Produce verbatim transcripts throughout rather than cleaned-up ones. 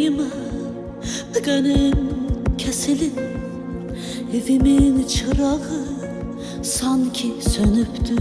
yüreğime Benim kesilip evimin çırağı sanki sönüptü.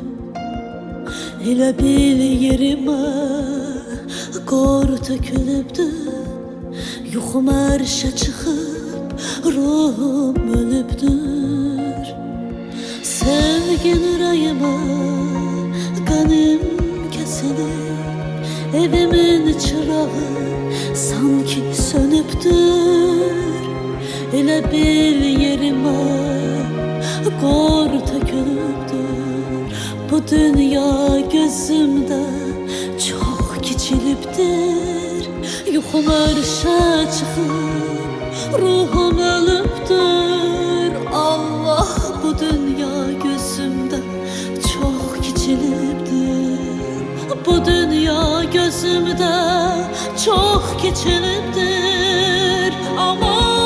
Elə bil yerime qor tökülübdü. Yuxum ərşə çıxıb ruhum ölübdür. Sevgin yüreğime kanım kesilip evimin çırağı sanki sönüptür. Elə bil yerime qor tökülübdür. Bu dünya gözümde çok kiçilibdir. Yuxum ərşə çıxıb ruhum ölübdür. Allah, bu dünya gözümde çok kiçilibdir. Bu dünya gözümde çok kiçilibdir. Aman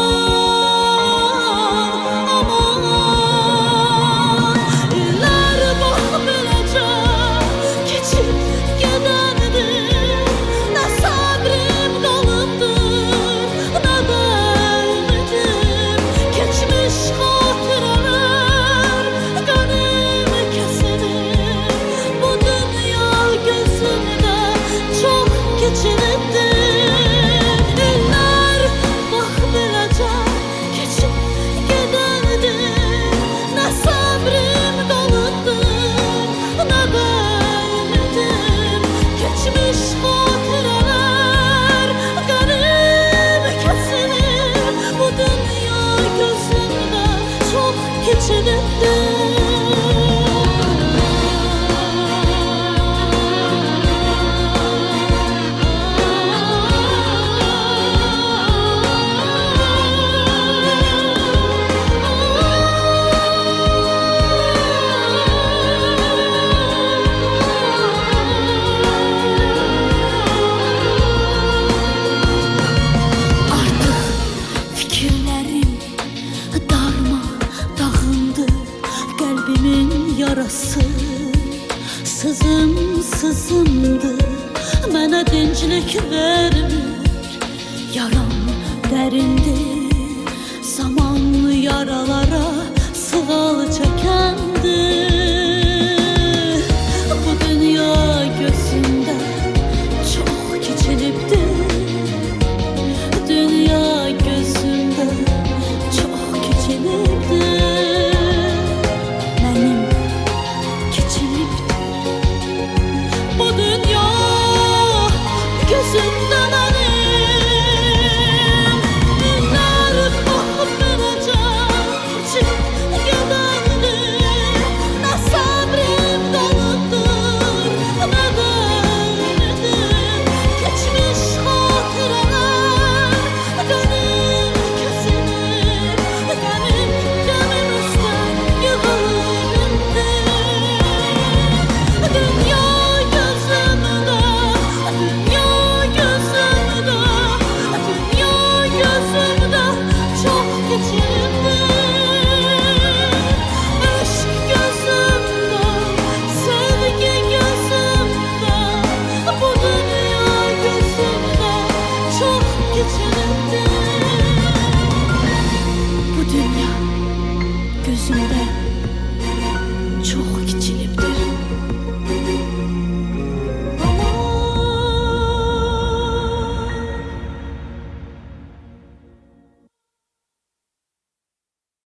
yarası sızım sızımdı. Mənə dinclik vermir, yaram dərindir. Zamanlı yaralara sığal çəkir.